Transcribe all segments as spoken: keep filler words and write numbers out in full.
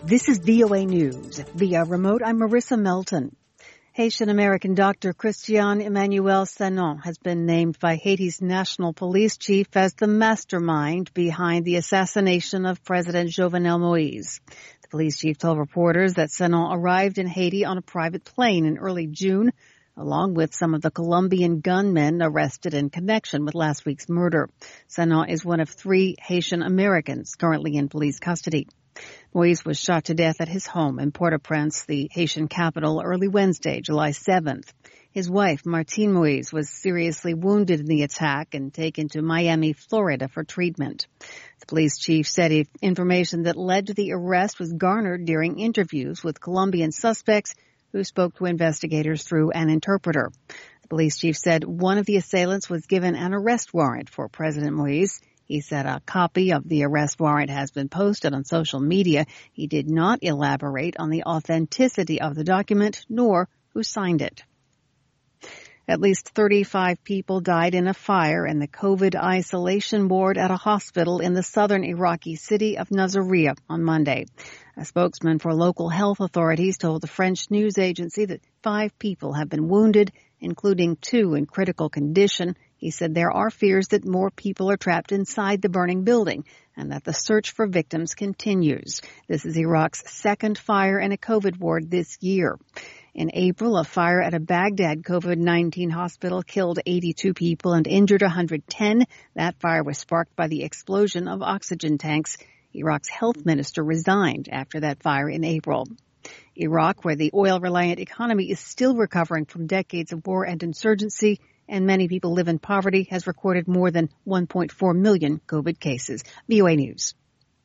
This is V O A News. Via remote, I'm Marissa Melton. Haitian-American Doctor Christian Emmanuel Sanon has been named by Haiti's national police chief as the mastermind behind the assassination of President Jovenel Moise. The police chief told reporters that Sanon arrived in Haiti on a private plane in early June, along with some of the Colombian gunmen arrested in connection with last week's murder. Sanon is one of three Haitian Americans currently in police custody. Moise was shot to death at his home in Port-au-Prince, the Haitian capital, early Wednesday, July seventh. His wife, Martine Moise, was seriously wounded in the attack and taken to Miami, Florida for treatment. The police chief said if information that led to the arrest was garnered during interviews with Colombian suspects who spoke to investigators through an interpreter. The police chief said one of the assailants was given an arrest warrant for President Moise. He said a copy of the arrest warrant has been posted on social media. He did not elaborate on the authenticity of the document nor who signed it. At least thirty-five people died in a fire in the COVID isolation ward at a hospital in the southern Iraqi city of Nasiriyah on Monday. A spokesman for local health authorities told the French news agency that five people have been wounded, including two in critical condition. He said there are fears that more people are trapped inside the burning building and that the search for victims continues. This is Iraq's second fire in a COVID ward this year. In April, a fire at a Baghdad COVID nineteen hospital killed eighty-two people and injured one hundred ten. That fire was sparked by the explosion of oxygen tanks. Iraq's health minister resigned after that fire in April. Iraq, where the oil-reliant economy is still recovering from decades of war and insurgency, and many people live in poverty, has recorded more than one point four million COVID cases. V O A News.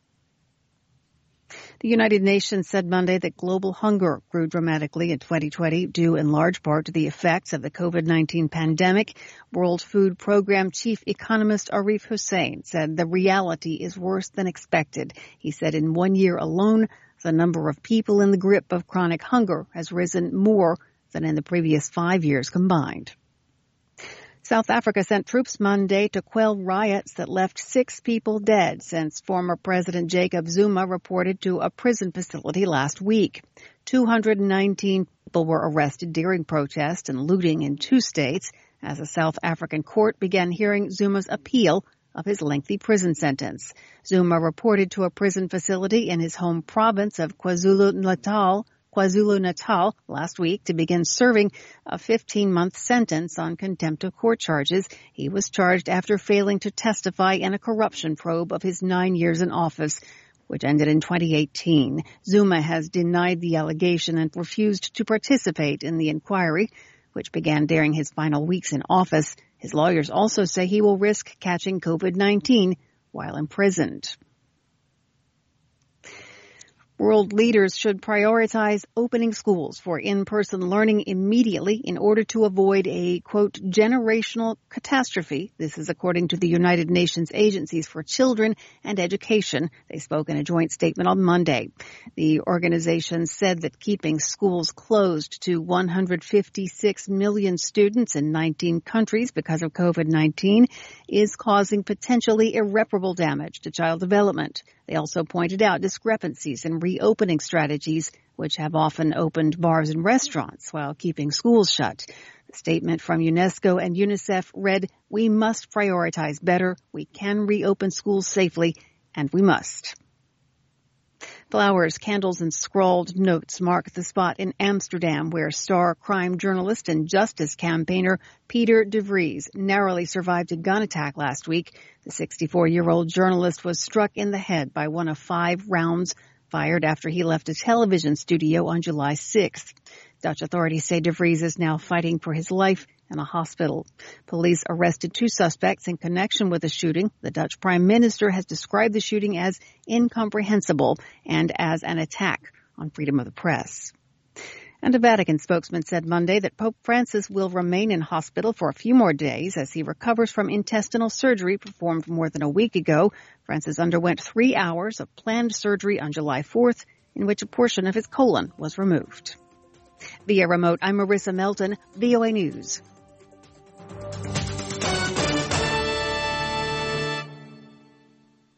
The United Nations said Monday that global hunger grew dramatically in twenty twenty, due in large part to the effects of the COVID nineteen pandemic. World Food Program Chief Economist Arif Hussein said the reality is worse than expected. He said in one year alone, the number of people in the grip of chronic hunger has risen more than in the previous five years combined. South Africa sent troops Monday to quell riots that left six people dead since former President Jacob Zuma reported to a prison facility last week. two hundred nineteen people were arrested during protests and looting in two states as a South African court began hearing Zuma's appeal of his lengthy prison sentence. Zuma reported to a prison facility in his home province of KwaZulu-Natal KwaZulu-Natal last week to begin serving a fifteen-month sentence on contempt of court charges. He was charged after failing to testify in a corruption probe of his nine years in office, which ended in twenty eighteen. Zuma has denied the allegation and refused to participate in the inquiry, which began during his final weeks in office. His lawyers also say he will risk catching COVID nineteen while imprisoned. World leaders should prioritize opening schools for in-person learning immediately in order to avoid a, quote, generational catastrophe. This is according to the United Nations Agencies for Children and Education. They spoke in a joint statement on Monday. The organization said that keeping schools closed to one hundred fifty-six million students in nineteen countries because of COVID nineteen is causing potentially irreparable damage to child development. They also pointed out discrepancies in reopening strategies, which have often opened bars and restaurants while keeping schools shut. The statement from UNESCO and UNICEF read, "We must prioritize better. We can reopen schools safely, and we must." Flowers, candles, and scrawled notes mark the spot in Amsterdam where star crime journalist and justice campaigner Peter de Vries narrowly survived a gun attack last week. The sixty-four-year-old journalist was struck in the head by one of five rounds fired after he left a television studio on July sixth. Dutch authorities say de Vries is now fighting for his life in a hospital. Police arrested two suspects in connection with the shooting. The Dutch Prime Minister has described the shooting as incomprehensible and as an attack on freedom of the press. And a Vatican spokesman said Monday that Pope Francis will remain in hospital for a few more days as he recovers from intestinal surgery performed more than a week ago. Francis underwent three hours of planned surgery on July fourth, in which a portion of his colon was removed. Via remote, I'm Marissa Melton, V O A News.